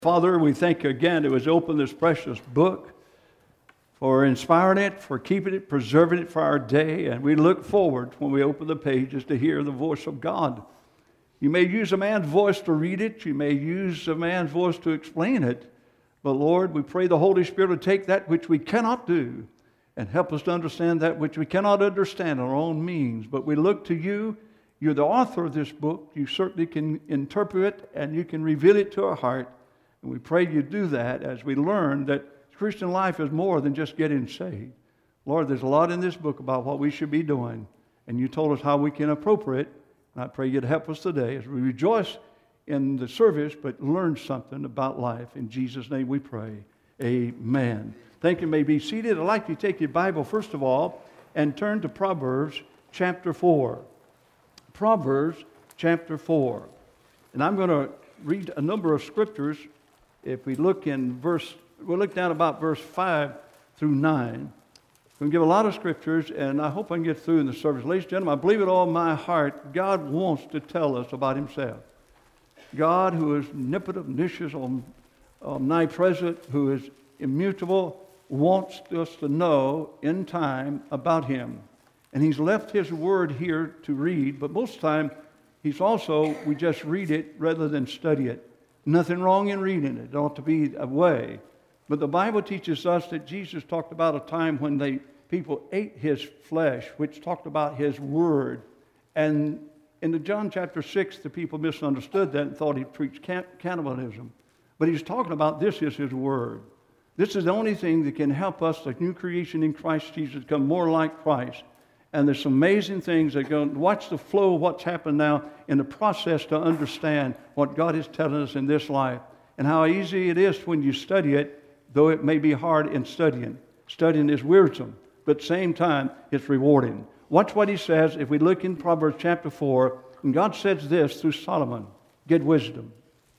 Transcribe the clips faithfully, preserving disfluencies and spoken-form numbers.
Father, we thank you again to has opened this precious book, for inspiring it, for keeping it, preserving it for our day. And we look forward when we open the pages to hear the voice of God. You may use a man's voice to read it. You may use a man's voice to explain it. But Lord, we pray the Holy Spirit will take that which we cannot do and help us to understand that which we cannot understand in our own means. But we look to you. You're the author of this book. You certainly can interpret it and you can reveal it to our heart. And we pray you do that as we learn that Christian life is more than just getting saved. Lord, there's a lot in this book about what we should be doing. And you told us how we can appropriate. And I pray you'd help us today as we rejoice in the service, but learn something about life. In Jesus' name we pray. Amen. Thank you. You may be seated. I'd like you to take your Bible, first of all, and turn to Proverbs chapter four. Proverbs chapter four. And I'm going to read a number of scriptures. If we look in verse, we'll look down about verse five through nine. We'll give a lot of scriptures, and I hope I can get through in the service. Ladies and gentlemen, I believe with all my heart, God wants to tell us about himself. God, who is omnipotent, omniscient, omnipresent, who is immutable, wants us to know in time about him. And he's left his word here to read, but most of the time, he's also, we just read it rather than study it. Nothing wrong in reading it. It ought to be a way. But the Bible teaches us that Jesus talked about a time when they people ate his flesh, which talked about his word. And in the John chapter six, the people misunderstood that and thought he preached can- cannibalism. But he's talking about this is his word. This is the only thing that can help us, the new creation in Christ Jesus, become more like Christ. And there's some amazing things that go. Watch the flow of what's happened now in the process to understand what God is telling us in this life. And how easy it is when you study it, though it may be hard in studying. Studying is wearisome, but at the same time, it's rewarding. Watch what he says if we look in Proverbs chapter four. And God says this through Solomon. Get wisdom.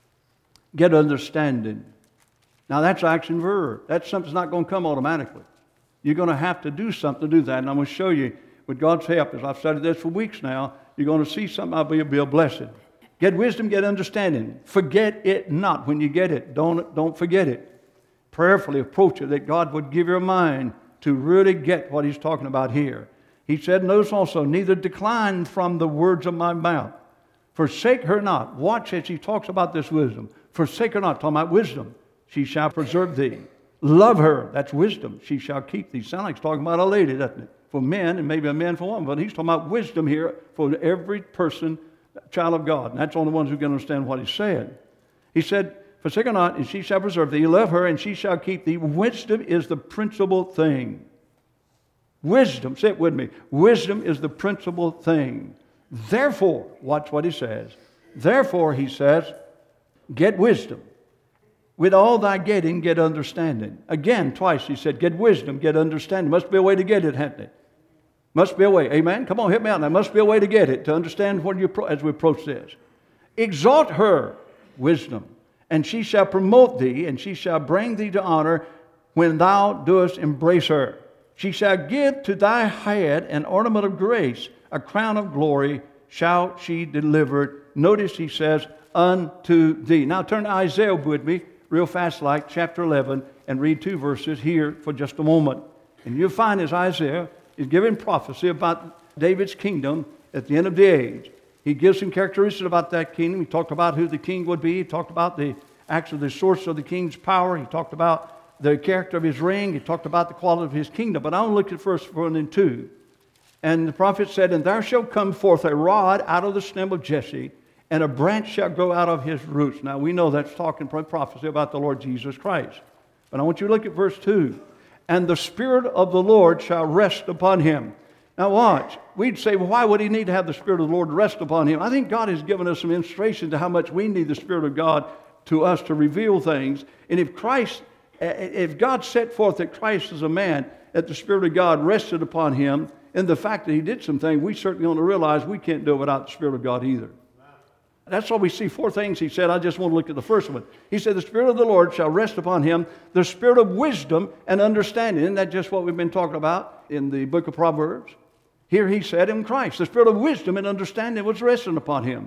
Get understanding. Now that's action verb. That's something that's not going to come automatically. You're going to have to do something to do that. And I'm going to show you. With God's help, as I've studied this for weeks now, you're going to see something that'll be, be a blessing. Get wisdom, get understanding. Forget it not when you get it. Don't, don't forget it. Prayerfully approach it, that God would give your mind to really get what he's talking about here. He said, notice also, neither decline from the words of my mouth. Forsake her not. Watch as he talks about this wisdom. Forsake her not. Talking about wisdom. She shall preserve thee. Love her. That's wisdom. She shall keep thee. Sounds like he's talking about a lady, doesn't it? For men, and maybe a man for woman, but he's talking about wisdom here for every person, child of God. And that's the only ones who can understand what he's saying. He said, forsake her not, and she shall preserve thee. Love her, and she shall keep thee. Wisdom is the principal thing. Wisdom, say it with me. Wisdom is the principal thing. Therefore, watch what he says. Therefore, he says, get wisdom. With all thy getting, get understanding. Again, twice he said, get wisdom, get understanding. Must be a way to get it, hasn't it? Must be a way. Amen? Come on, hit me out. There must be a way to get it, to understand what you as we approach this. Exalt her, wisdom, and she shall promote thee, and she shall bring thee to honor when thou doest embrace her. She shall give to thy head an ornament of grace, a crown of glory shall she deliver. Notice he says, unto thee. Now turn to Isaiah with me, real fast like, chapter eleven, and read two verses here for just a moment. And you'll find as Isaiah is giving prophecy about David's kingdom at the end of the age. He gives some characteristics about that kingdom. He talked about who the king would be. He talked about the actually the source of the king's power. He talked about the character of his reign. He talked about the quality of his kingdom. But I want to look at first one and two. And the prophet said, and there shall come forth a rod out of the stem of Jesse, and a branch shall grow out of his roots. Now we know that's talking prophecy about the Lord Jesus Christ. But I want you to look at verse two. And the Spirit of the Lord shall rest upon him. Now watch. We'd say, well, why would he need to have the Spirit of the Lord rest upon him? I think God has given us some illustration to how much we need the Spirit of God to us to reveal things. And if Christ, if God set forth that Christ is a man, that the Spirit of God rested upon him, and the fact that he did some things, we certainly want to realize we can't do it without the Spirit of God either. That's why we see four things he said. I just want to look at the first one. He said, the Spirit of the Lord shall rest upon him, the Spirit of wisdom and understanding. Isn't that just what we've been talking about in the book of Proverbs? Here he said in Christ, the Spirit of wisdom and understanding was resting upon him.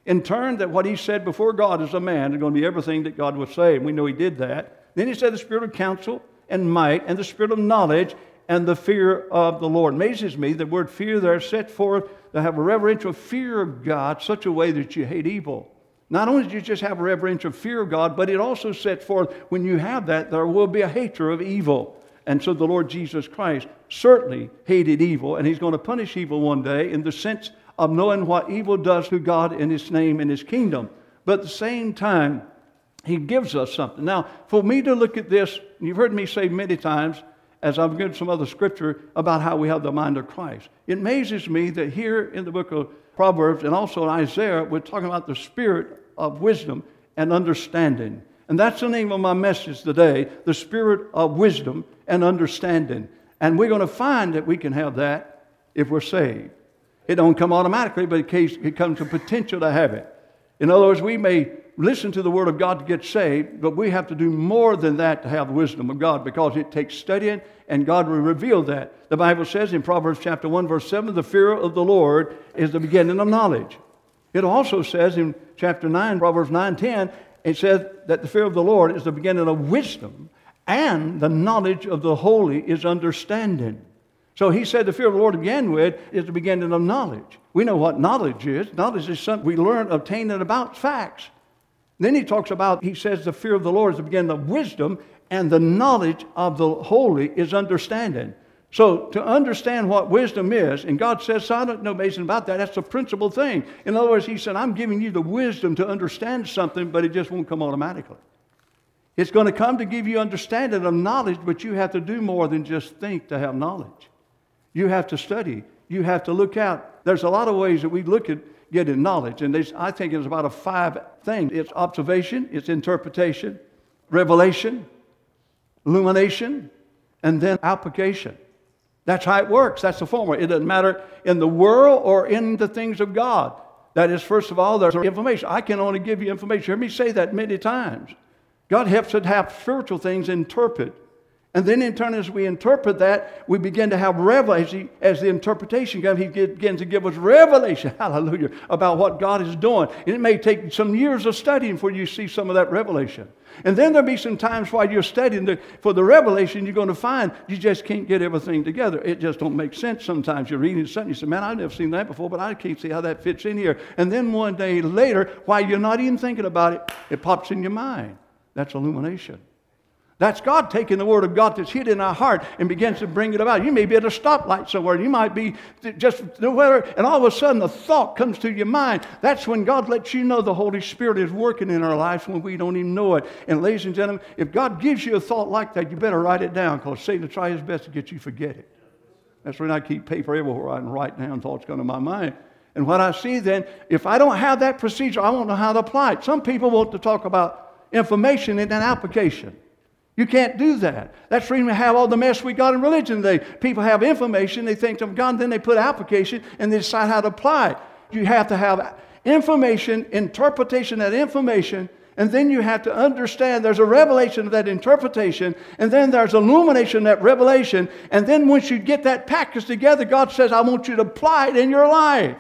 In turn, that what he said before God as a man is going to be everything that God would say. And we know he did that. Then he said the spirit of counsel and might and the spirit of knowledge and the fear of the Lord. It amazes me the word fear there set forth to have a reverential fear of God such a way that you hate evil. Not only do you just have a reverential fear of God, but it also set forth when you have that, there will be a hatred of evil. And so the Lord Jesus Christ certainly hated evil, and he's going to punish evil one day in the sense of knowing what evil does to God in his name and his kingdom. But at the same time, he gives us something. Now, for me to look at this, you've heard me say many times, as I've given some other scripture about how we have the mind of Christ. It amazes me that here in the book of Proverbs and also in Isaiah, we're talking about the spirit of wisdom and understanding. And that's the name of my message today, the spirit of wisdom and understanding. And we're going to find that we can have that if we're saved. It don't come automatically, but it comes to potential to have it. In other words, we may listen to the Word of God to get saved, but we have to do more than that to have the wisdom of God, because it takes studying, and God will reveal that. The Bible says in Proverbs chapter one, verse seven, the fear of the Lord is the beginning of knowledge. It also says in chapter nine, Proverbs nine, ten, it says that the fear of the Lord is the beginning of wisdom, and the knowledge of the holy is understanding. So he said the fear of the Lord to begin with is the beginning of knowledge. We know what knowledge is. Knowledge is something we learn, obtain, and about facts. Then he talks about, he says the fear of the Lord is the beginning of wisdom, and the knowledge of the holy is understanding. So to understand what wisdom is, and God says, so I don't know amazing about that, that's the principal thing. In other words, he said, I'm giving you the wisdom to understand something, but it just won't come automatically. It's going to come to give you understanding of knowledge, but you have to do more than just think to have knowledge. You have to study. You have to look out. There's a lot of ways that we look at getting knowledge, and there's, I think it's about a five things. It's observation, it's interpretation, revelation, illumination, and then application. That's how it works. That's the formula. It doesn't matter in the world or in the things of God. That is, first of all, there's information. I can only give you information. You heard me say that many times. God helps us have spiritual things interpret. And then in turn, as we interpret that, we begin to have revelation. As the interpretation comes, he begins to give us revelation, hallelujah, about what God is doing. And it may take some years of studying before you see some of that revelation. And then there'll be some times while you're studying the, for the revelation, you're going to find you just can't get everything together. It just don't make sense sometimes. You're reading something, you say, man, I've never seen that before, but I can't see how that fits in here. And then one day later, while you're not even thinking about it, it pops in your mind. That's illumination. That's God taking the Word of God that's hid in our heart and begins to bring it about. You may be at a stoplight somewhere. You might be just nowhere, and all of a sudden a thought comes to your mind. That's when God lets you know the Holy Spirit is working in our lives when we don't even know it. And ladies and gentlemen, if God gives you a thought like that, you better write it down, because Satan will try his best to get you to forget it. That's when I keep paper everywhere. I can write down thoughts come to my mind. And what I see then, if I don't have that procedure, I won't know how to apply it. Some people want to talk about information and then application. You can't do that. That's the reason we have all the mess we got in religion today. People have information, they think of God, and then they put application, and they decide how to apply it. You have to have information, interpretation of that information, and then you have to understand there's a revelation of that interpretation, and then there's illumination of that revelation, and then once you get that package together, God says, I want you to apply it in your life.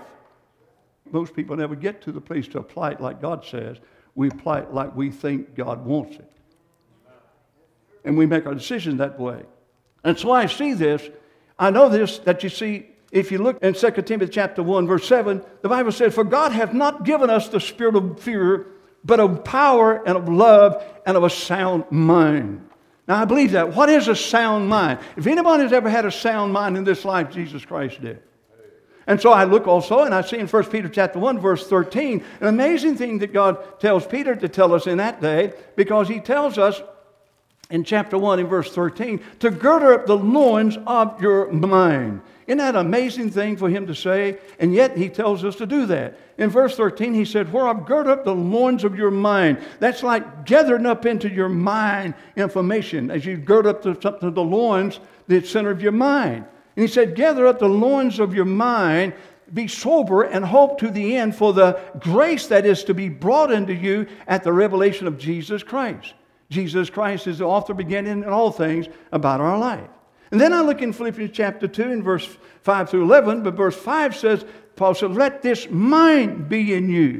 Most people never get to the place to apply it like God says. We apply it like we think God wants it. And we make our decisions that way. And so I see this. I know this, that you see, if you look in Second Timothy chapter one, verse seven, the Bible says, for God hath not given us the spirit of fear, but of power and of love and of a sound mind. Now, I believe that. What is a sound mind? If anybody has ever had a sound mind in this life, Jesus Christ did. And so I look also, and I see in First Peter chapter one, verse thirteen, an amazing thing that God tells Peter to tell us in that day, because he tells us in chapter one, in verse thirteen, to gird up the loins of your mind. Isn't that an amazing thing for him to say? And yet he tells us to do that. In verse thirteen, he said, whereof gird up the loins of your mind. That's like gathering up into your mind information. As you gird up the, to the loins, the center of your mind. And he said, gather up the loins of your mind, be sober, and hope to the end for the grace that is to be brought unto you at the revelation of Jesus Christ. Jesus Christ is the author, beginning, in all things about our life. And then I look in Philippians chapter two in verse five through eleven, but verse five says, Paul said, let this mind be in you,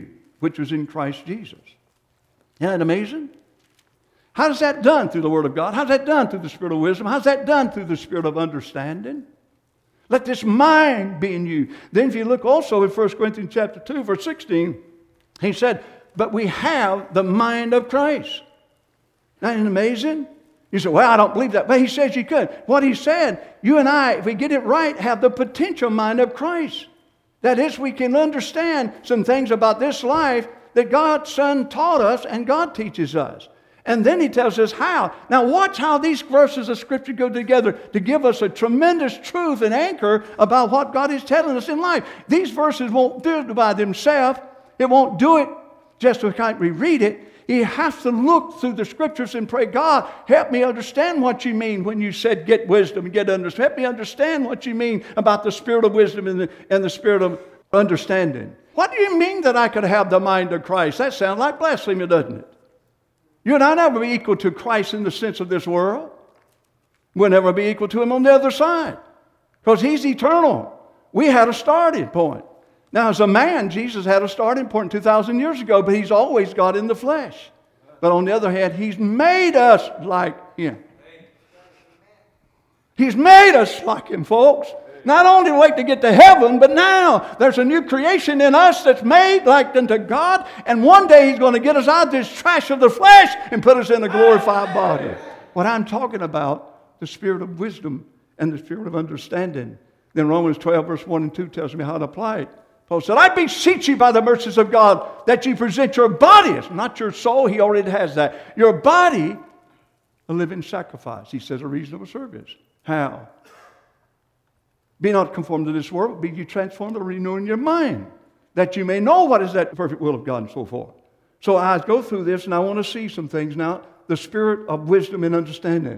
which was in Christ Jesus. Isn't that amazing? How is that done? Through the Word of God. How's that done? Through the Spirit of wisdom. How's that done? Through the Spirit of understanding. Let this mind be in you. Then if you look also in First Corinthians chapter two, verse sixteen, he said, but we have the mind of Christ. Isn't that amazing? You say, well, I don't believe that. But he says you could. What he said, you and I, if we get it right, have the potential mind of Christ. That is, we can understand some things about this life that God's Son taught us and God teaches us. And then he tells us how. Now watch how these verses of Scripture go together to give us a tremendous truth and anchor about what God is telling us in life. These verses won't do it by themselves. It won't do it just to kind of reread it. You have to look through the Scriptures and pray, God, help me understand what you mean when you said get wisdom and get understanding. Help me understand what you mean about the spirit of wisdom and the, and the spirit of understanding. What do you mean that I could have the mind of Christ? That sounds like blasphemy, doesn't it? You and I never be equal to Christ in the sense of this world. We'll never be equal to Him on the other side. Because He's eternal. We had a starting point. Now, as a man, Jesus had a starting point two thousand years ago, but He's always God in the flesh. But on the other hand, He's made us like Him. He's made us like Him, folks. Not only wait to get to heaven, but now there's a new creation in us that's made like unto God. And one day He's going to get us out of this trash of the flesh and put us in a glorified body. What I'm talking about, the spirit of wisdom and the spirit of understanding. Then Romans twelve, verse one and two tells me how to apply it. Paul said, I beseech you by the mercies of God that you present your bodies, not your soul. He already has that. Your body, a living sacrifice. He says a reasonable service. How? Be not conformed to this world, be you transformed by renewing your mind, that you may know what is that perfect will of God and so forth. So I go through this and I want to see some things now. The spirit of wisdom and understanding.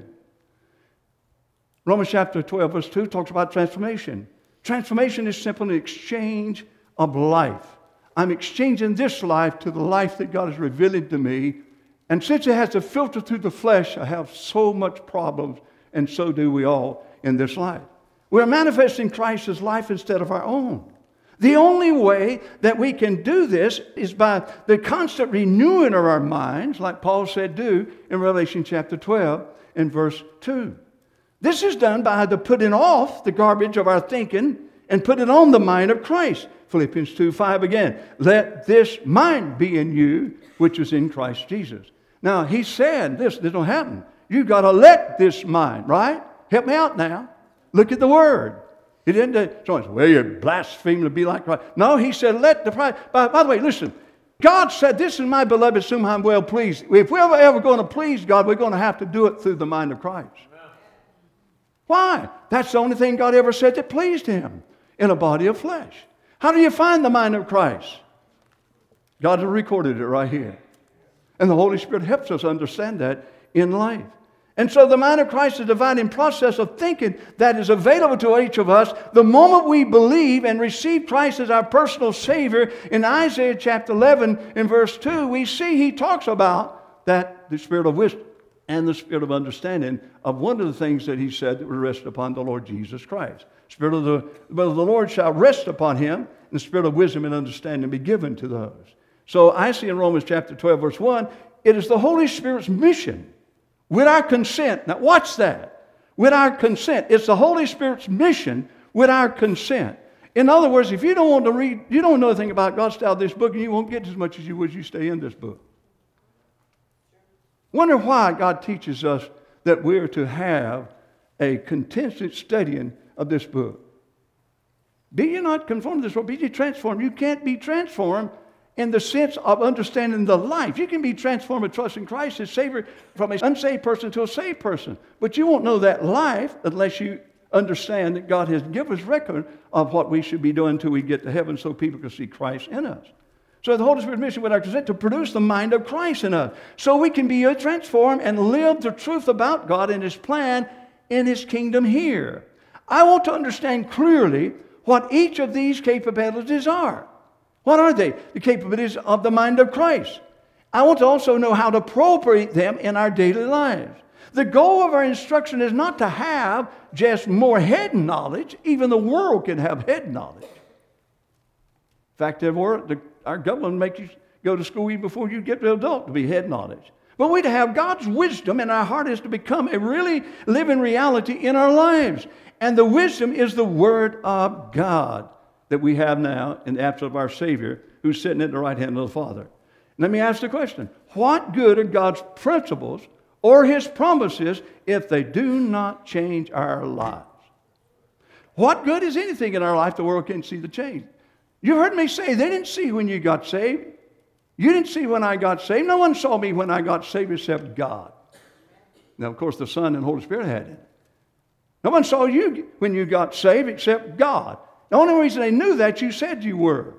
Romans chapter twelve, verse two talks about transformation. Transformation is simply an exchange of life. I'm exchanging this life to the life that God is revealing to me. And since it has to filter through the flesh, I have so much problems, and so do we all in this life. We're manifesting Christ's life instead of our own. The only way that we can do this is by the constant renewing of our minds, like Paul said do in Revelation chapter twelve and verse two. This is done by the putting off the garbage of our thinking and putting on the mind of Christ. Philippians two five again. Let this mind be in you, which is in Christ Jesus. Now, he said this, this don't happen. You've got to let this mind, right? Help me out now. Look at the word. He didn't say, someone said, well, you're blaspheming to be like Christ. No, he said, let the pride. By, by the way, listen. God said, this is my beloved, whom I'm well pleased. If we're ever, ever going to please God, we're going to have to do it through the mind of Christ. Amen. Why? That's the only thing God ever said that pleased Him in a body of flesh. How do you find the mind of Christ? God has recorded it right here. And the Holy Spirit helps us understand that in life. And so the mind of Christ is a divine process of thinking that is available to each of us the moment we believe and receive Christ as our personal Savior. In Isaiah chapter eleven in verse two, we see he talks about that the spirit of wisdom and the spirit of understanding of one of the things that he said that would rest upon the Lord Jesus Christ. Spirit of the, but the Lord shall rest upon him, and the spirit of wisdom and understanding be given to those. So I see in Romans chapter twelve verse one, it is the Holy Spirit's mission. With our consent. Now watch that. With our consent. It's the Holy Spirit's mission with our consent. In other words, if you don't want to read, you don't know anything about God's style of this book, and you won't get as much as you would you stay in this book. Wonder why God teaches us that we're to have a consistent studying of this book. Be ye not conformed to this world, be ye transformed. You can't be transformed in the sense of understanding the life. You can be transformed and trust in Christ as Savior from an unsaved person to a saved person. But you won't know that life unless you understand that God has given us record of what we should be doing until we get to heaven so people can see Christ in us. So the Holy Spirit's mission with our consent to produce the mind of Christ in us. So we can be transformed and live the truth about God and His plan in His kingdom here. I want to understand clearly what each of these capabilities are. What are they? The capabilities of the mind of Christ. I want to also know how to appropriate them in our daily lives. The goal of our instruction is not to have just more head knowledge. Even the world can have head knowledge. In fact, the, our government makes you go to school even before you get to adult to be head knowledge. But we to have God's wisdom in our heart is to become a really living reality in our lives. And the wisdom is the Word of God that we have now in the absence of our Savior, who's sitting at the right hand of the Father. Let me ask the question. What good are God's principles or His promises if they do not change our lives? What good is anything in our life the world can't see the change? You heard me say they didn't see when you got saved. You didn't see when I got saved. No one saw me when I got saved except God. Now, of course, the Son and Holy Spirit had it. No one saw you when you got saved except God. The only reason they knew that, you said you were.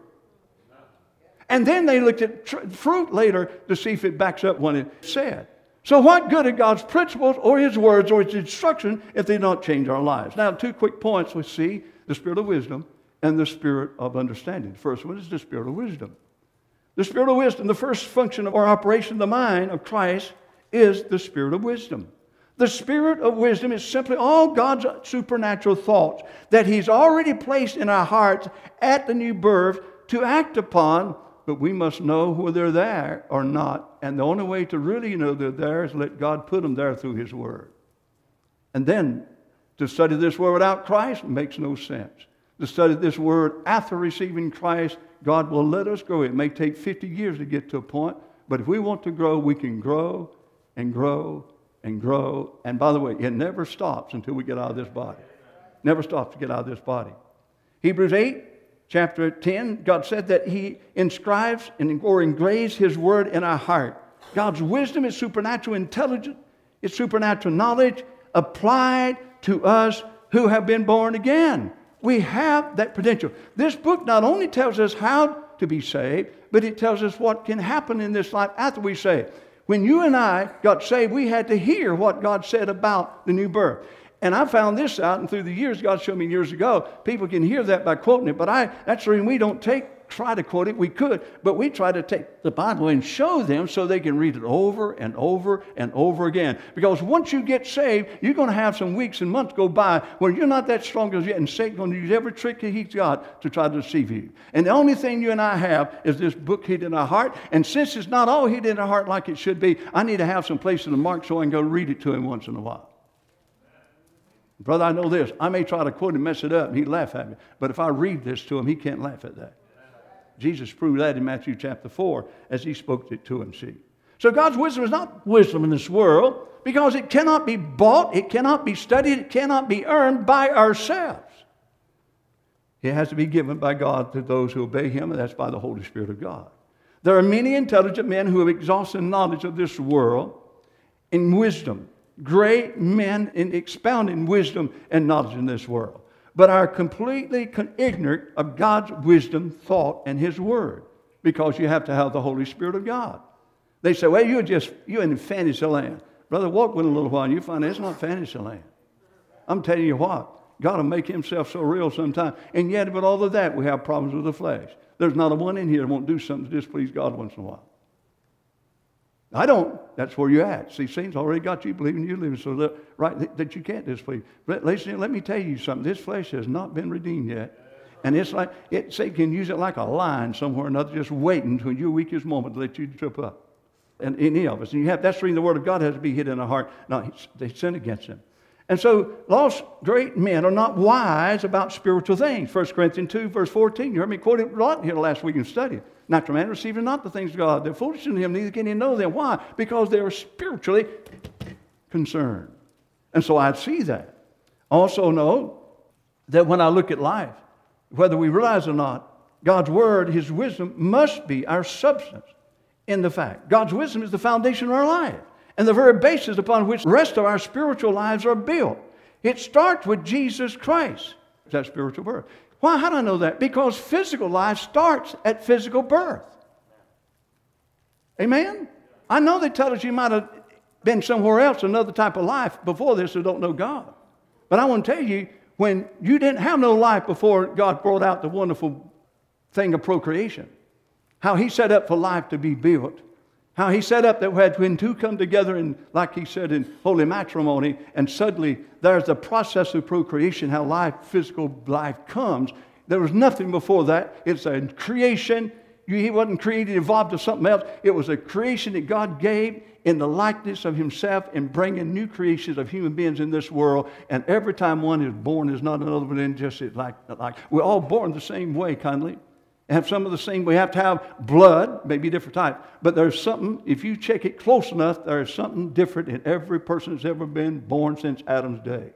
And then they looked at tr- fruit later to see if it backs up what it said. So what good are God's principles or His words or His instruction if they don't change our lives? Now, two quick points we see: the spirit of wisdom and the spirit of understanding. The first one is the spirit of wisdom. The spirit of wisdom, the first function of our operation of the mind of Christ is the spirit of wisdom. The spirit of wisdom is simply all God's supernatural thoughts that He's already placed in our hearts at the new birth to act upon, but we must know whether they're there or not. And the only way to really know they're there is let God put them there through His Word. And then to study this Word without Christ makes no sense. To study this Word after receiving Christ, God will let us grow. It may take fifty years to get to a point, but if we want to grow, we can grow and grow and grow. And by the way, it never stops until we get out of this body. Never stops to get out of this body. Hebrews eight, chapter ten, God said that He inscribes or engraves His Word in our heart. God's wisdom is supernatural intelligence, it's supernatural knowledge applied to us who have been born again. We have that potential. This book not only tells us how to be saved, but it tells us what can happen in this life after we're saved. When you and I got saved, we had to hear what God said about the new birth. And I found this out, and through the years, God showed me years ago, people can hear that by quoting it, but I that's the reason we don't take try to quote it. We could, but we try to take the Bible and show them so they can read it over and over and over again. Because once you get saved, you're going to have some weeks and months go by where you're not that strong as yet, and Satan's going to use every trick he's got to try to deceive you. And the only thing you and I have is this book hid in our heart. And since it's not all hid in our heart like it should be, I need to have some place in the mark so I can go read it to him once in a while. Brother, I know this. I may try to quote and mess it up, and he'd laugh at me. But if I read this to him, he can't laugh at that. Jesus proved that in Matthew chapter four as He spoke it to him, see. So God's wisdom is not wisdom in this world because it cannot be bought, it cannot be studied, it cannot be earned by ourselves. It has to be given by God to those who obey Him, and that's by the Holy Spirit of God. There are many intelligent men who have exhausted knowledge of this world in wisdom. Great men in expounding wisdom and knowledge in this world, but are completely ignorant of God's wisdom, thought, and His Word, because you have to have the Holy Spirit of God. They say, well, you're just, you're in fantasy land. Brother, walk with a little while, and you find it's not fantasy land. I'm telling you what, God will make Himself so real sometime. And yet, with all of that, we have problems with the flesh. There's not a one in here that won't do something to displease God once in a while. I don't. That's where you're at. See, Satan's already got you believing you living so that, right, that you can't displease. But listen, let me tell you something. This flesh has not been redeemed yet. And it's like, it, Satan can use it like a lion somewhere or another, just waiting until your weakest moment to let you trip up. And any of us. And you have, that's the reason the Word of God has to be hid in our heart. No, they sin against Him. And so, lost great men are not wise about spiritual things. First Corinthians two, verse fourteen. You heard me quote it a lot here last week in study. Natural man receiving not the things of God. They're foolish in Him, neither can He know them. Why? Because they are spiritually concerned. And so I see that. Also know that when I look at life, whether we realize it or not, God's Word, His wisdom, must be our substance in the fact. God's wisdom is the foundation of our life and the very basis upon which the rest of our spiritual lives are built. It starts with Jesus Christ, that spiritual birth. Why? How do I know that? Because physical life starts at physical birth. Amen? I know they tell us you might have been somewhere else, another type of life before this, who don't know God. But I want to tell you, when you didn't have no life before God brought out the wonderful thing of procreation, how He set up for life to be built, how He set up that when two come together, and like He said in holy matrimony, and suddenly there's the process of procreation, how life, physical life comes. There was nothing before that. It's a creation. He wasn't created, evolved to something else. It was a creation that God gave in the likeness of himself in bringing new creations of human beings in this world. And every time one is born, is not another one in just like, like. We're all born the same way, kindly. Have some of the same. We have to have blood, maybe different type. But there's something, if you check it close enough, there's something different in every person that's ever been born since Adam's day.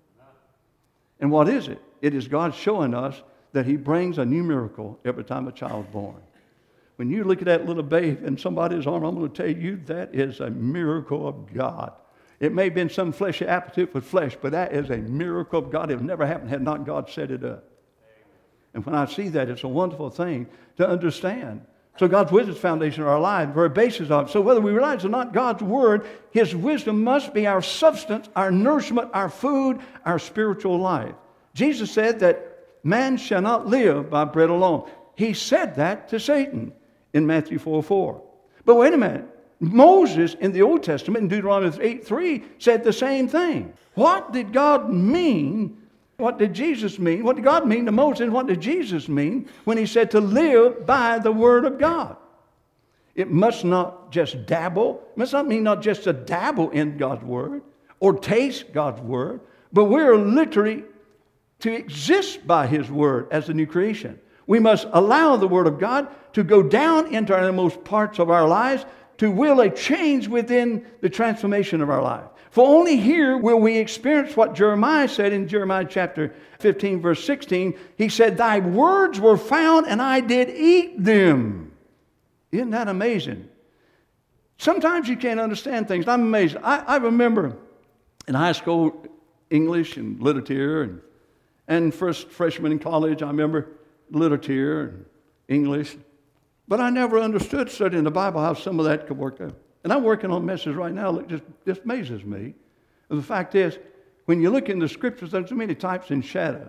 And what is it? It is God showing us that he brings a new miracle every time a child's born. When you look at that little babe in somebody's arm, I'm going to tell you that is a miracle of God. It may have been some fleshy appetite for flesh, but that is a miracle of God. It would never happen had not God set it up. And when I see that, it's a wonderful thing to understand. So God's wisdom is the foundation of our life, the very basis of it. So whether we realize or not, God's word, his wisdom must be our substance, our nourishment, our food, our spiritual life. Jesus said that man shall not live by bread alone. He said that to Satan in Matthew four four. But wait a minute. Moses in the Old Testament, in Deuteronomy eight three, said the same thing. What did God mean? What did Jesus mean? What did God mean to Moses? And what did Jesus mean when he said to live by the Word of God? It must not just dabble. It must not mean not just to dabble in God's Word or taste God's Word, but we're literally to exist by his Word as the new creation. We must allow the Word of God to go down into our innermost parts of our lives to will a change within the transformation of our life. For only here will we experience what Jeremiah said in Jeremiah chapter fifteen, verse sixteen. He said, thy words were found and I did eat them. Isn't that amazing? Sometimes you can't understand things. I'm amazed. I, I remember in high school, English and literature, and, and first freshman in college, I remember literature and English. But I never understood studying the Bible how some of that could work out. And I'm working on a message right now that just, just amazes me. And the fact is, when you look in the Scriptures, there's so many types and shadows.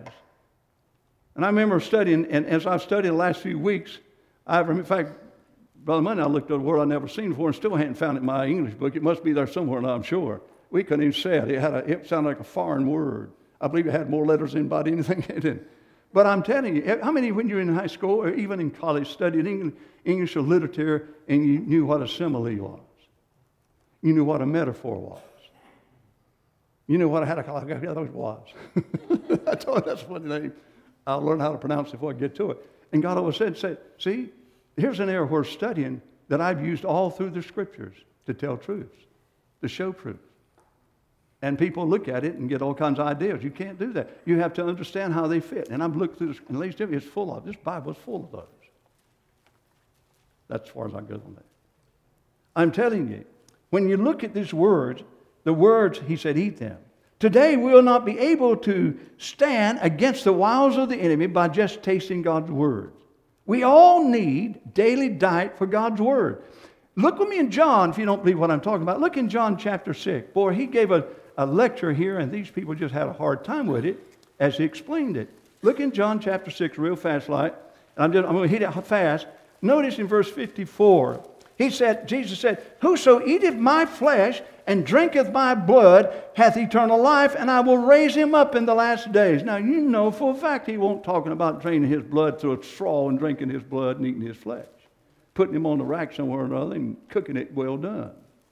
And I remember studying, and as I've studied the last few weeks, I've, in fact, Brother Monday, I looked at a word I'd never seen before and still hadn't found it in my English book. It must be there somewhere, and I'm sure. We couldn't even say it. It, had a, it sounded like a foreign word. I believe it had more letters in about anything it did. But I'm telling you, how many, when you were in high school or even in college, studied English, English or literature and you knew what a simile was? You knew what a metaphor was. You knew what a hadakala was. I told you that's what the name. I'll learn how to pronounce it before I get to it. And God always said, said, see, here's an area we're studying that I've used all through the Scriptures to tell truths, to show truth. And people look at it and get all kinds of ideas. You can't do that. You have to understand how they fit. And I've looked through this, and ladies and gentlemen, it's full of, this Bible is full of those. That's as far as I go on that. I'm telling you, when you look at these words, the words, he said, eat them. Today we will not be able to stand against the wiles of the enemy by just tasting God's Word. We all need daily diet for God's Word. Look with me in John, if you don't believe what I'm talking about. Look in John chapter six. Boy, he gave a, a lecture here, and these people just had a hard time with it as he explained it. Look in John chapter six real fast like. And I'm, just, I'm going to hit it fast. Notice in verse fifty-four, he said, Jesus said, whoso eateth my flesh and drinketh my blood hath eternal life, and I will raise him up in the last days. Now, you know for a fact he won't talking about draining his blood through a straw and drinking his blood and eating his flesh. Putting him on the rack somewhere or another and cooking it well done.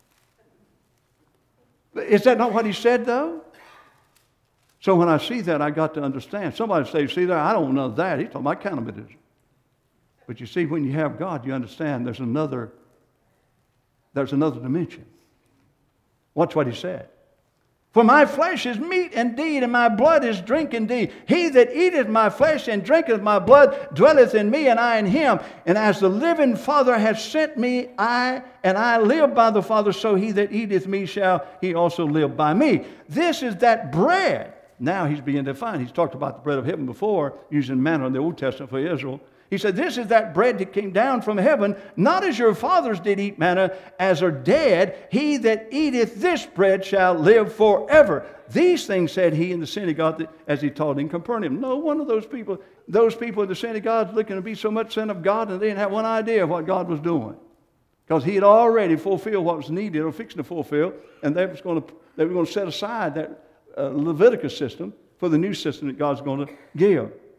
Is that not what he said, though? So when I see that, I got to understand. Somebody say, see there, I don't know that. He's talking about cannibalism. But you see, when you have God, you understand there's another, there's another dimension. Watch what he said. For my flesh is meat indeed, and my blood is drink indeed. He that eateth my flesh and drinketh my blood dwelleth in me, and I in him. And as the living Father hath sent me, I and I live by the Father, so he that eateth me shall he also live by me. This is that bread. Now he's being defined. He's talked about the bread of heaven before, using manna in the Old Testament for Israel. He said, this is that bread that came down from heaven, not as your fathers did eat manna, as are dead. He that eateth this bread shall live forever. These things said he in the synagogue as he taught in Capernaum. No one of those people, those people in the synagogue looking to be so much son of God, and they didn't have one idea of what God was doing. Because he had already fulfilled what was needed or fixing to fulfill, and they, was going to, they were going to set aside that uh, Leviticus system for the new system that God's going to give.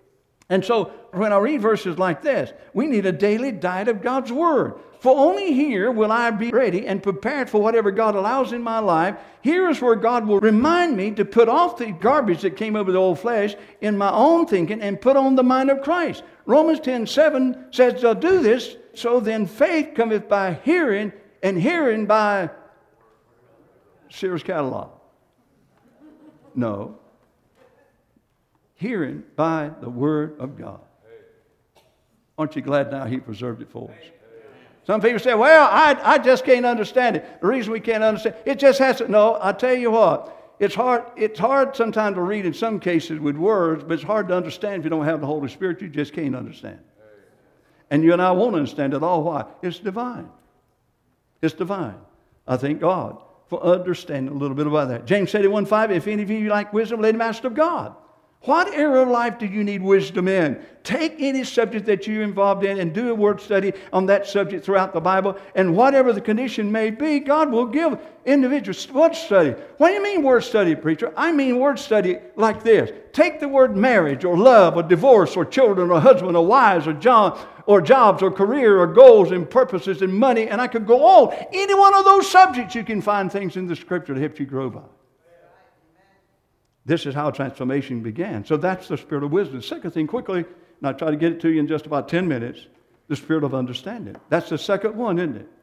And so when I read verses like this, we need a daily diet of God's Word. For only here will I be ready and prepared for whatever God allows in my life. Here is where God will remind me to put off the garbage that came over the old flesh in my own thinking and put on the mind of Christ. Romans ten seven says, "I'll do this, so then faith cometh by hearing, and hearing by Sears catalog." No. Hearing by the Word of God. Aren't you glad now He preserved it for us? Some people say, well, I, I just can't understand it. The reason we can't understand it just has to, no, I tell you what, it's hard, it's hard sometimes to read in some cases with words, but it's hard to understand if you don't have the Holy Spirit. You just can't understand. And you and I won't understand it all. Why? It's divine. It's divine. I thank God for understanding a little bit about that. James said in one five, "If any of you like wisdom, let him ask of God." What area of life do you need wisdom in? Take any subject that you're involved in and do a word study on that subject throughout the Bible. And whatever the condition may be, God will give individuals word study. What do you mean word study, preacher? I mean word study like this. Take the word marriage or love or divorce or children or husband or wives or job or jobs or career or goals and purposes and money. And I could go on. Any one of those subjects, you can find things in the Scripture to help you grow by. This is how transformation began. So that's the spirit of wisdom. Second thing, quickly, and I'll try to get it to you in just about ten minutes, the spirit of understanding. That's the second one, isn't it?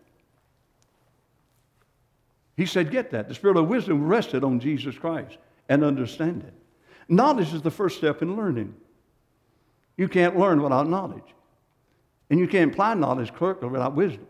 He said, get that. The spirit of wisdom rested on Jesus Christ and understanding. Knowledge is the first step in learning. You can't learn without knowledge. And you can't apply knowledge correctly without wisdom.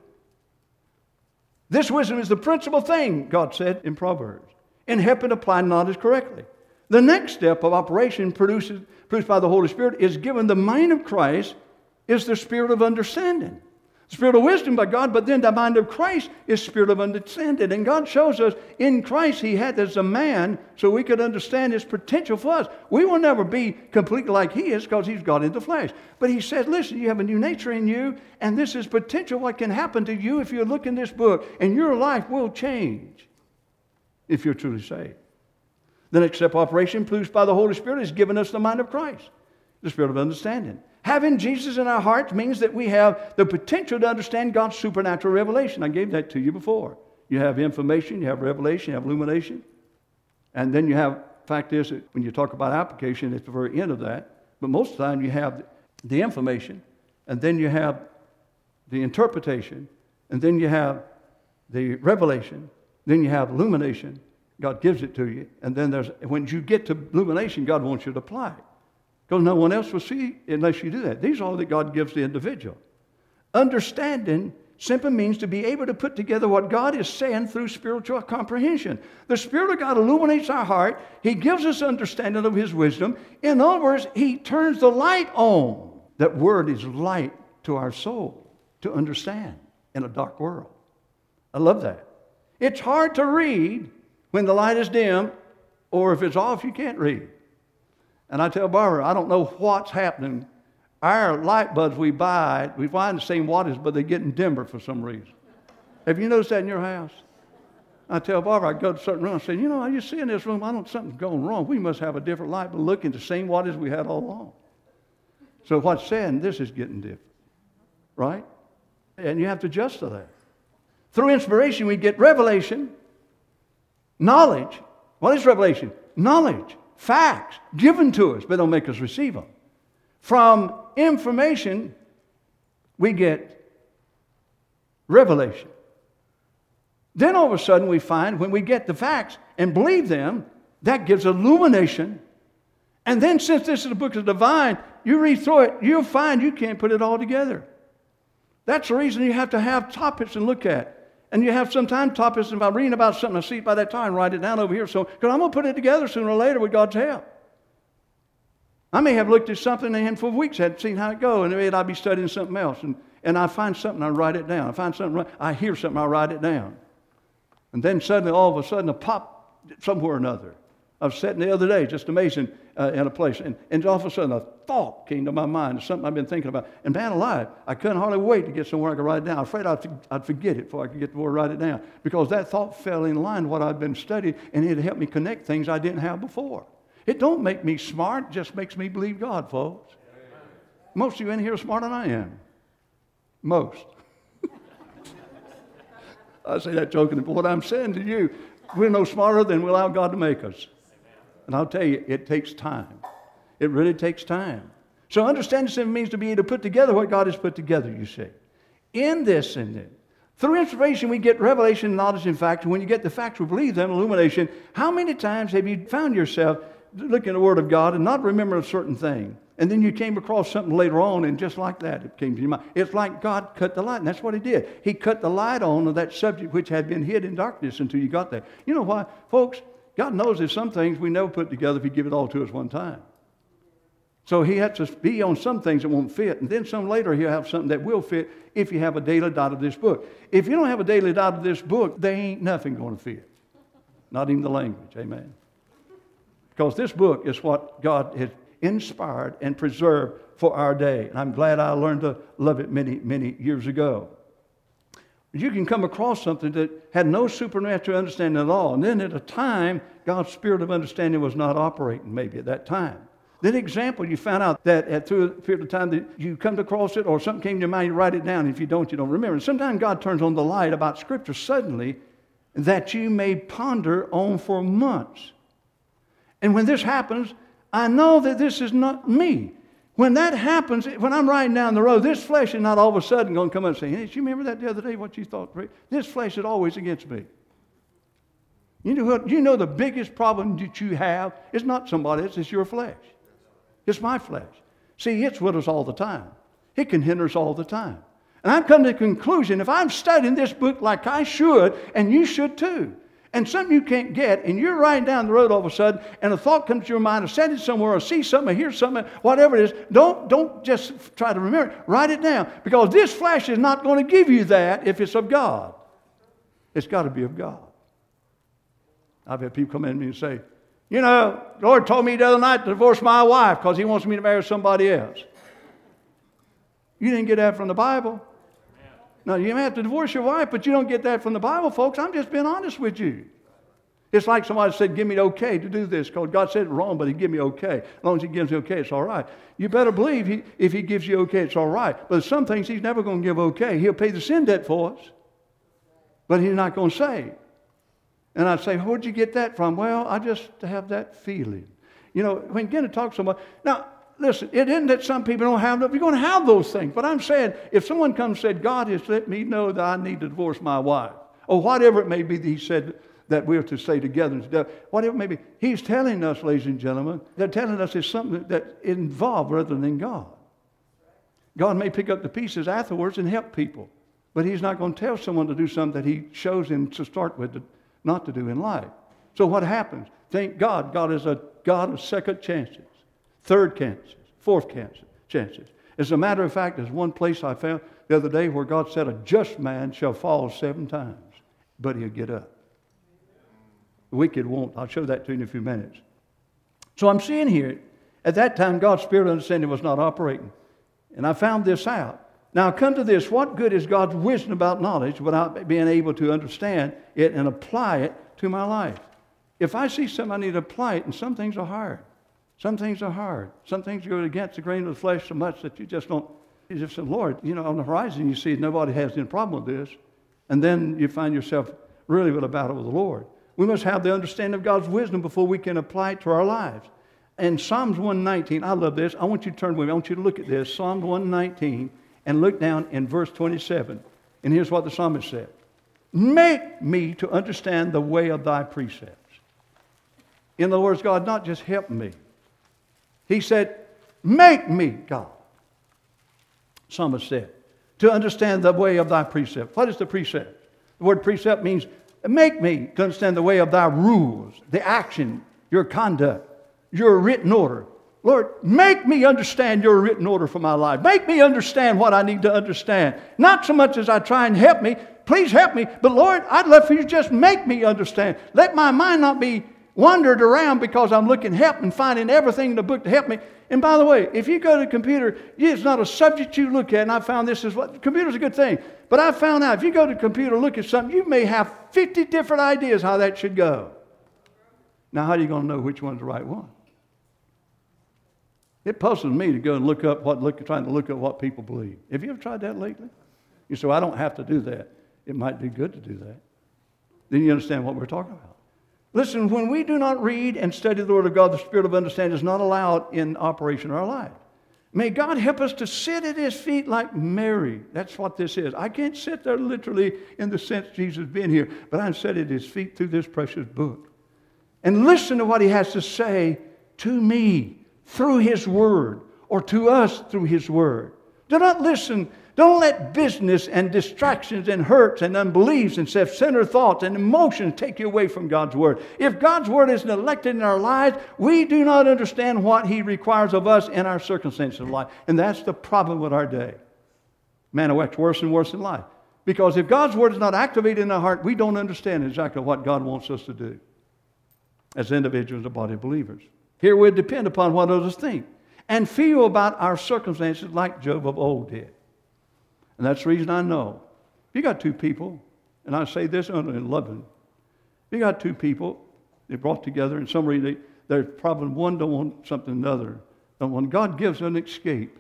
This wisdom is the principal thing, God said in Proverbs, in helping apply knowledge correctly. The next step of operation produced, produced by the Holy Spirit is given the mind of Christ is the spirit of understanding. The spirit of wisdom by God, but then the mind of Christ is spirit of understanding. And God shows us in Christ He had as a man so we could understand His potential for us. We will never be completely like He is because He's God in the flesh. But He said, listen, you have a new nature in you, and this is potential what can happen to you if you look in this book, and your life will change if you're truly saved. The next step of operation, produced by the Holy Spirit, is giving us the mind of Christ, the spirit of understanding. Having Jesus in our hearts means that we have the potential to understand God's supernatural revelation. I gave that to you before. You have information, you have revelation, you have illumination. And then you have, fact is that when you talk about application, it's the very end of that. But most of the time you have the information, and then you have the interpretation, and then you have the revelation, then you have illumination. God gives it to you. And then there's, when you get to illumination, God wants you to apply it. Because no one else will see unless you do that. These are all that God gives the individual. Understanding simply means to be able to put together what God is saying through spiritual comprehension. The Spirit of God illuminates our heart. He gives us understanding of His wisdom. In other words, He turns the light on. That word is light to our soul to understand in a dark world. I love that. It's hard to read when the light is dim, or if it's off, you can't read. And I tell Barbara, I don't know what's happening. Our light bulbs we buy, we find the same wattage, but they're getting dimmer for some reason. Have you noticed that in your house? I tell Barbara, I go to a certain room, I say, you know, you see in this room, I don't, something's going wrong. We must have a different light, but look at the same wattage we had all along. So what's saying, this is getting different, right? And you have to adjust to that. Through inspiration, we get revelation. Knowledge. What is revelation? Knowledge. Facts given to us, but don't make us receive them. From information, we get revelation. Then all of a sudden we find when we get the facts and believe them, that gives illumination. And then since this is a book of divine, you read through it, you'll find you can't put it all together. That's the reason you have to have topics and look at. And you have sometimes topics, and if I'm reading about something, I see it by that time, write it down over here. So, because I'm going to put it together sooner or later with God's help. I may have looked at something and for weeks hadn't seen how it goes, and maybe I'll be studying something else, and, and I find something, I write it down. I find something, I hear something, I write it down. And then suddenly, all of a sudden, a pop somewhere or another. I was sitting the other day, just amazing, uh, in a place, and, and all of a sudden a thought came to my mind, something I've been thinking about. And man alive, I couldn't hardly wait to get somewhere I could write it down. I was afraid I'd, I'd forget it before I could get to where to write it down. Because that thought fell in line with what I'd been studying, and it helped me connect things I didn't have before. It don't make me smart, it just makes me believe God, folks. Most of you in here are smarter than I am. Most. I say that joking, but what I'm saying to you, we're no smarter than we allow God to make us. And I'll tell you, it takes time. It really takes time. So understanding something means to be able to put together what God has put together, you see. In this and then. Through inspiration, we get revelation, knowledge, and facts. And when you get the facts, we believe them, illumination. How many times have you found yourself looking at the Word of God and not remembering a certain thing? And then you came across something later on, and just like that, it came to your mind. It's like God cut the light, and that's what He did. He cut the light on to that subject which had been hid in darkness until you got there. You know why? Folks, God knows there's some things we never put together if He give it all to us one time. So He has to be on some things that won't fit, and then some later He'll have something that will fit if you have a daily dot of this book. If you don't have a daily dot of this book, there ain't nothing going to fit. Not even the language, amen. Because this book is what God has inspired and preserved for our day. And I'm glad I learned to love it many, many years ago. You can come across something that had no supernatural understanding at all. And then at a time, God's spirit of understanding was not operating maybe at that time. Then example, you found out that at through a period of time that you come across it or something came to your mind, you write it down. If you don't, you don't remember. And sometimes God turns on the light about Scripture suddenly that you may ponder on for months. And when this happens, I know that this is not me. When that happens, when I'm riding down the road, this flesh is not all of a sudden going to come up and say, hey, did you remember that the other day, what you thought? This flesh is always against me. You know what? You know the biggest problem that you have is not somebody else, it's your flesh. It's my flesh. See, it's with us all the time. It can hinder us all the time. And I've come to the conclusion, if I'm studying this book like I should, and you should too, and something you can't get, and you're riding down the road all of a sudden, and a thought comes to your mind, or set it somewhere, or see something, or hear something, whatever it is, don't, don't just try to remember it. Write it down. Because this flesh is not going to give you that if it's of God. It's got to be of God. I've had people come in to me and say, you know, the Lord told me the other night to divorce my wife because He wants me to marry somebody else. You didn't get that from the Bible. Now, you may have to divorce your wife, but you don't get that from the Bible, folks. I'm just being honest with you. It's like somebody said, give me the okay to do this. Because God said it wrong, but He give me okay. As long as He gives me okay, it's all right. You better believe he, if He gives you okay, it's all right. But some things He's never going to give okay. He'll pay the sin debt for us, but He's not going to save. And I'd say, where'd you get that from? Well, I just have that feeling. You know, when you get to talk to somebody. Now, listen, it isn't that some people don't have them. You're going to have those things. But I'm saying, if someone comes and said, God has let me know that I need to divorce my wife, or whatever it may be that He said that we're to stay together, and whatever it may be, He's telling us, ladies and gentlemen, they're telling us it's something that involved rather than God. God may pick up the pieces afterwards and help people, but He's not going to tell someone to do something that He shows them to start with to, not to do in life. So what happens? Thank God, God is a God of second chances, third chances, fourth chances. As a matter of fact, there's one place I found the other day where God said, a just man shall fall seven times, but he'll get up. The wicked won't. I'll show that to you in a few minutes. So I'm seeing here, at that time, God's spirit of understanding was not operating. And I found this out. Now, come to this. What good is God's wisdom about knowledge without being able to understand it and apply it to my life? If I see something, I need to apply it, and some things are hard. Some things are hard. Some things go against the grain of the flesh so much that you just don't, you just say, Lord, you know, on the horizon you see nobody has any problem with this. And then you find yourself really with a battle with the Lord. We must have the understanding of God's wisdom before we can apply it to our lives. And Psalms one nineteen, I love this. I want you to turn with me. I want you to look at this. Psalm one nineteen. And look down in verse twenty-seven. And here's what the psalmist said. Make me to understand the way of thy precepts. In other words, God, not just help me. He said, make me, God. Psalmist said, to understand the way of thy precept. What is the precept? The word precept means make me to understand the way of thy rules, the action, your conduct, your written order. Lord, make me understand your written order for my life. Make me understand what I need to understand. Not so much as I try and help me. Please help me. But Lord, I'd love for you to just make me understand. Let my mind not be wandered around because I'm looking help and finding everything in the book to help me. And by the way, if you go to the computer, it's not a subject you look at, and I found this is what, computer's a good thing. But I found out if you go to the computer and look at something, you may have fifty different ideas how that should go. Now, how are you going to know which one's the right one? It puzzles me to go and look up what, look, trying to look up what people believe. Have you ever tried that lately? You say, well, I don't have to do that. It might be good to do that. Then you understand what we're talking about. Listen, when we do not read and study the Word of God, the Spirit of understanding is not allowed in operation in our life. May God help us to sit at His feet like Mary. That's what this is. I can't sit there literally in the sense Jesus being here, but I'm sitting at His feet through this precious book. And listen to what He has to say to me through His Word, or to us through His Word. Do not listen. Don't let business and distractions and hurts and unbeliefs and self-centered thoughts and emotions take you away from God's Word. If God's Word is neglected in our lives, we do not understand what He requires of us in our circumstances of life. And that's the problem with our day. Man, it gets worse and worse in life. Because if God's Word is not activated in our heart, we don't understand exactly what God wants us to do as individuals, a body of believers. Here we depend upon what others think and feel about our circumstances like Job of old did. And that's the reason I know. If you got two people, and I say this under loving, if you got two people, they brought together, and some reason they, there's probably one don't want something another. And when God gives an escape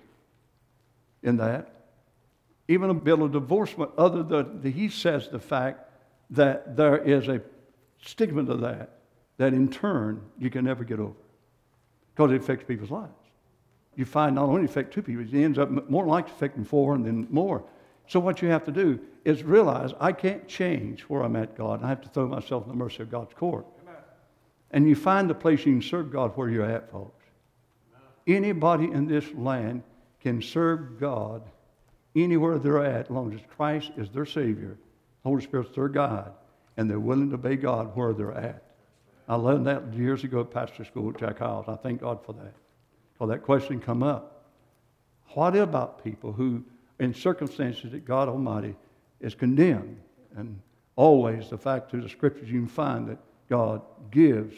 in that, even a bill of divorcement, other than the, He says the fact that there is a stigma to that, that in turn you can never get over. Because it affects people's lives. You find not only affect two people, it ends up more likely affecting four and then more. So what you have to do is realize I can't change where I'm at, God. I have to throw myself in the mercy of God's court. Amen. And you find the place you can serve God where you're at, folks. Amen. Anybody in this land can serve God anywhere they're at, as long as Christ is their Savior, Holy Spirit's their guide, and they're willing to obey God where they're at. I learned that years ago at pastor school at Jack Hyles. I thank God for that. Well, that question come up. What about people who, in circumstances that God Almighty is condemned? And always the fact through the Scriptures you can find that God gives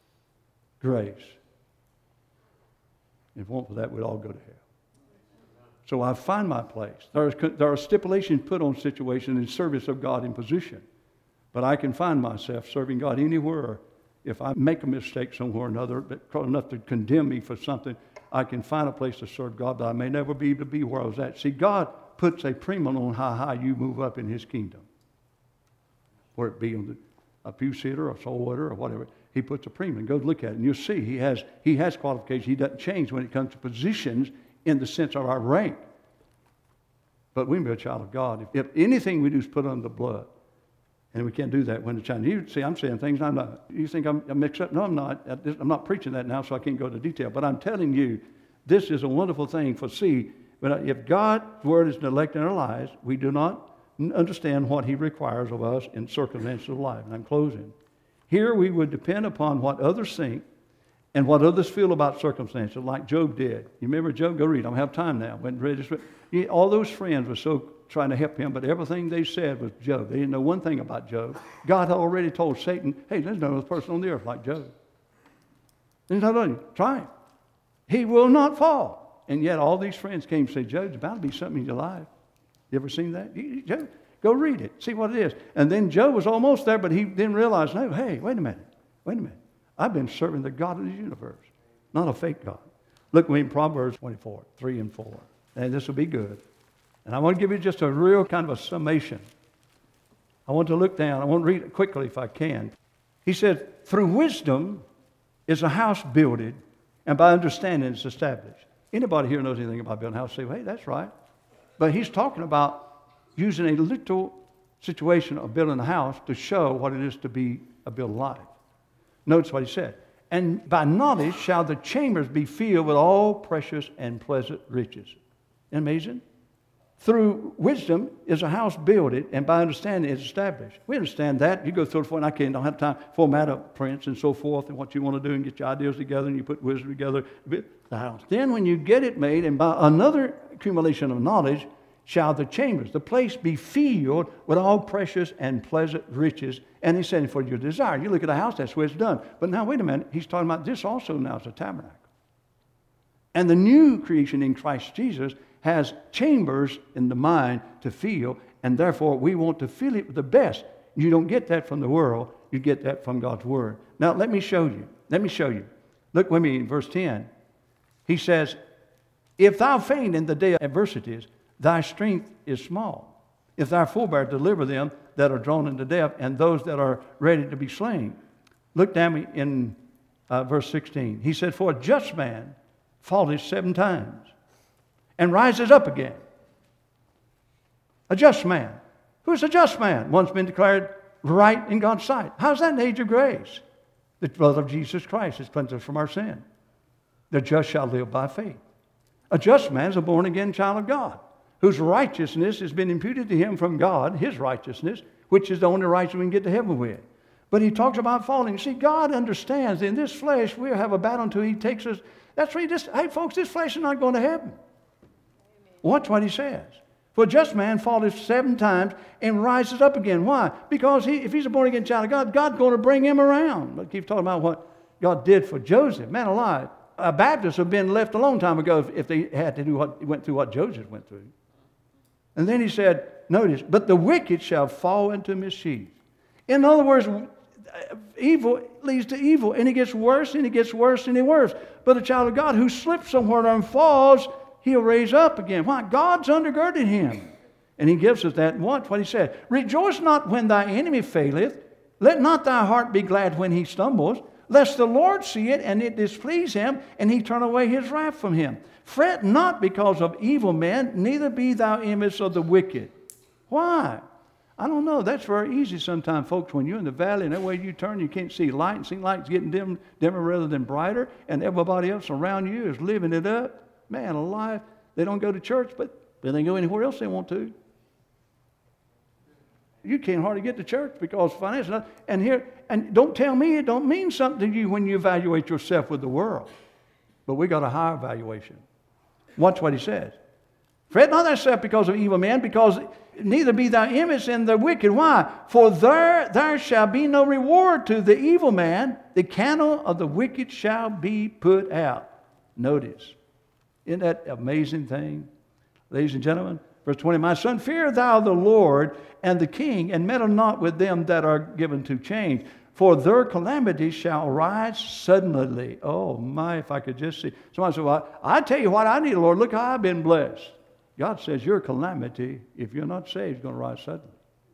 grace. If it weren't for that, we'd all go to hell. So I find my place. There, is, there are stipulations put on situations in service of God in position. But I can find myself serving God anywhere. If I make a mistake somewhere or another, but enough to condemn me for something, I can find a place to serve God, but I may never be able to be where I was at. See, God puts a premium on how high you move up in His kingdom. Whether it be on the, a pew sitter or a soul winner or whatever, He puts a premium. Go look at it, and you'll see He has, he has qualifications. He doesn't change when it comes to positions in the sense of our rank. But we can be a child of God. If, if anything we do is put under the blood, and we can't do that when the child. You see, I'm saying things I'm not. You think I'm, I'm mixed up? No, I'm not. I'm not preaching that now, so I can't go into detail. But I'm telling you, this is a wonderful thing for see. But if God's Word is neglected in our lives, we do not understand what He requires of us in circumstances of life. And I'm closing. Here we would depend upon what others think and what others feel about circumstances, like Job did. You remember Job? Go read. I don't have time now. Went read this. All those friends were so trying to help him, but everything they said was Job. They didn't know one thing about Job. God had already told Satan, hey, there's no other person on the earth like Job. There's no other. Try him. He will not fall. And yet all these friends came and said, Job's about to be something in your life. You ever seen that? Job, go read it. See what it is. And then Job was almost there, but he didn't realize, no, hey, wait a minute. Wait a minute. I've been serving the God of the universe, not a fake God. Look with me in Proverbs twenty-four, three and four. And this will be good. And I want to give you just a real kind of a summation. I want to look down. I want to read it quickly if I can. He said, through wisdom is a house builded, and by understanding it's established. Anybody here knows anything about building a house say, well, hey, that's right. But he's talking about using a little situation of building a house to show what it is to be a built life. Notice what he said. And by knowledge shall the chambers be filled with all precious and pleasant riches. Isn't that amazing? Through wisdom is a house builded, and by understanding it's established. We understand that. You go through it, and I can't, don't have time to format up prints and so forth, and what you want to do, and get your ideas together, and you put wisdom together, the house. Then when you get it made, and by another accumulation of knowledge, shall the chambers, the place be filled with all precious and pleasant riches. And he's saying for your desire. You look at a house, that's where it's done. But now, wait a minute, he's talking about this also now as a tabernacle. And the new creation in Christ Jesus has chambers in the mind to feel, and therefore we want to fill it with the best. You don't get that from the world, you get that from God's Word. Now let me show you. Let me show you. Look with me in verse ten. He says, if thou faint in the day of adversities, thy strength is small. If thou forbear, deliver them that are drawn into death and those that are ready to be slain. Look down me in uh, verse sixteen. He said, for a just man falleth seven times and rises up again. A just man. Who's a just man? One's been declared right in God's sight. How's that an age of grace? The blood of Jesus Christ has cleansed us from our sin. The just shall live by faith. A just man is a born-again child of God, whose righteousness has been imputed to him from God, his righteousness, which is the only righteousness we can get to heaven with. But he talks about falling. See, God understands in this flesh we have a battle until he takes us. That's why he just, hey folks, this flesh is not going to heaven. Watch what he says. For a just man falleth seven times and rises up again. Why? Because he, if he's a born-again child of God, God's going to bring him around. But keep talking about what God did for Joseph. Man alive. Uh, Baptists have been left a long time ago if, if they had to do what went through what Joseph went through. And then he said, notice, but the wicked shall fall into mischief. In other words, evil leads to evil, and it gets worse, and it gets worse, and it worse. But a child of God who slips somewhere and falls, he'll raise up again. Why? God's undergirded him. And he gives us that. Watch what he said. Rejoice not when thy enemy faileth. Let not thy heart be glad when he stumbles, lest the Lord see it and it displease him, and he turn away his wrath from him. Fret not because of evil men, neither be thou envious of the wicked. Why? I don't know. That's very easy sometimes, folks. When you're in the valley and that way you turn, you can't see light, and see light's getting dim, dimmer rather than brighter, and everybody else around you is living it up. Man alive, they don't go to church, but they can go anywhere else they want to. You can't hardly get to church because financial. And here, and don't tell me it don't mean something to you when you evaluate yourself with the world. But we got a higher evaluation. Watch what he says. Fret not thyself because of evil men, because neither be thou envious in the wicked. Why? For there, there shall be no reward to the evil man. The candle of the wicked shall be put out. Notice. Isn't that an amazing thing? Ladies and gentlemen, verse twenty, my son, fear thou the Lord and the king, and meddle not with them that are given to change. For their calamity shall arise suddenly. Oh my, if I could just see. Somebody said, well, I tell you what I need, Lord. Look how I've been blessed. God says your calamity, if you're not saved, is going to rise suddenly.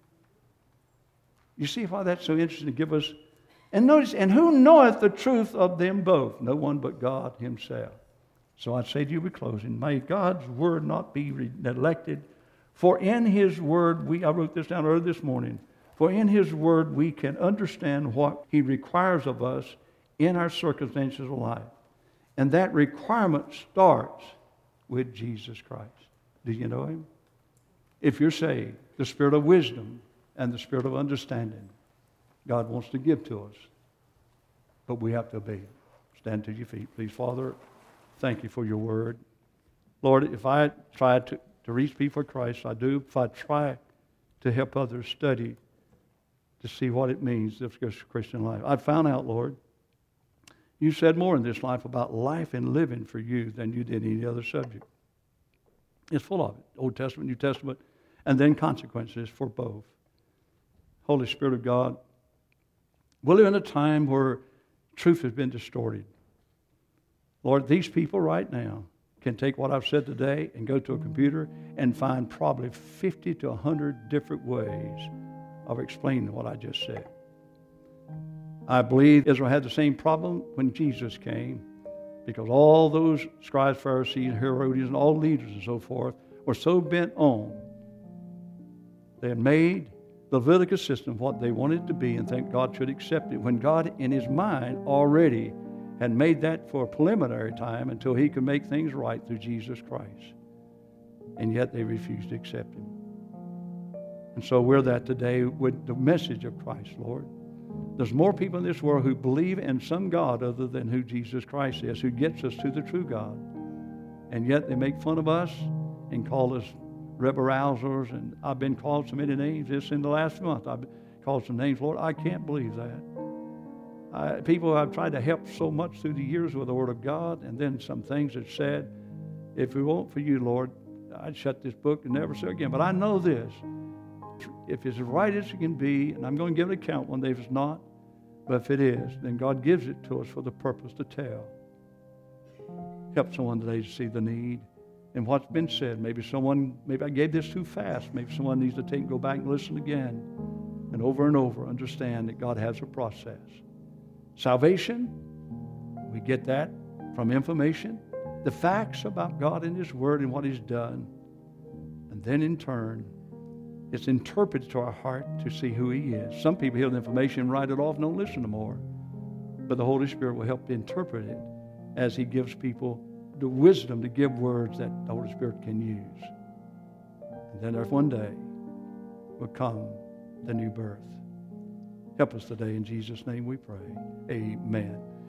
You see why that's so interesting to give us. And notice, and who knoweth the truth of them both? No one but God himself. So I say to you, we're closing. May God's word not be neglected. For in his word, we I wrote this down earlier this morning. For in his word, we can understand what he requires of us in our circumstances of life. And that requirement starts with Jesus Christ. Do you know him? If you're saved, the spirit of wisdom and the spirit of understanding, God wants to give to us. But we have to obey him. Stand to your feet, please, Father. Thank you for your word. Lord, if I try to, to reach people for Christ, I do. If I try to help others study to see what it means to go through Christian life, I found out, Lord, you said more in this life about life and living for you than you did any other subject. It's full of it, Old Testament, New Testament, and then consequences for both. Holy Spirit of God, we live in a time where truth has been distorted. Lord, these people right now can take what I've said today and go to a computer and find probably fifty to one hundred different ways of explaining what I just said. I believe Israel had the same problem when Jesus came, because all those scribes, Pharisees, Herodians, and all leaders and so forth were so bent on. They had made the Leviticus system what they wanted it to be and think God should accept it, when God in his mind already had made that for a preliminary time until he could make things right through Jesus Christ. And yet they refused to accept him. And so we're that today with the message of Christ, Lord. There's more people in this world who believe in some God other than who Jesus Christ is, who gets us to the true God. And yet they make fun of us and call us rebel-rousers, and I've been called so many names just in the last month. I've been called some names, Lord. I can't believe that. I, people I've tried to help so much through the years with the Word of God, and then some things that said, if it weren't for you, Lord, I'd shut this book and never say again. But I know this. If it's as right as it can be, and I'm going to give an account one day if it's not, but if it is, then God gives it to us for the purpose to tell. Help someone today to see the need and what's been said. Maybe someone, maybe I gave this too fast. Maybe someone needs to take and go back and listen again. And over and over, understand that God has a process. Salvation, we get that from information. The facts about God and His Word and what He's done. And then in turn, it's interpreted to our heart to see who He is. Some people hear the information and write it off and don't listen no more. But the Holy Spirit will help to interpret it as He gives people the wisdom to give words that the Holy Spirit can use. And then there's one day will come the new birth. Help us today. In Jesus' name we pray. Amen.